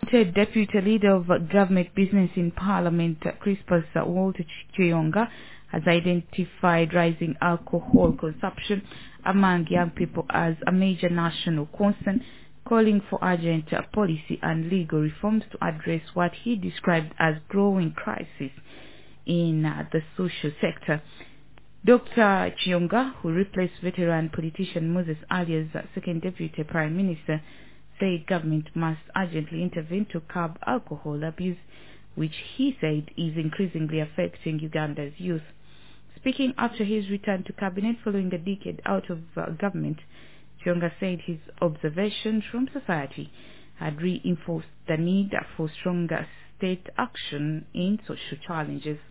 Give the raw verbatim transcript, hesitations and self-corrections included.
Appointed Deputy Leader of Government Business in Parliament, Crispus Walter Chiyonga, has identified rising alcohol consumption among young people as a major national concern, calling for urgent policy and legal reforms to address what he described as growing crisis in uh, the social sector. Doctor Chiyonga, who replaced veteran politician Moses Ali as second Deputy Prime Minister, said government must urgently intervene to curb alcohol abuse, which he said is increasingly affecting Uganda's youth. Speaking after his return to cabinet following a decade out of uh, government, Chiyonga said his observations from society had reinforced the need for stronger state action in social challenges.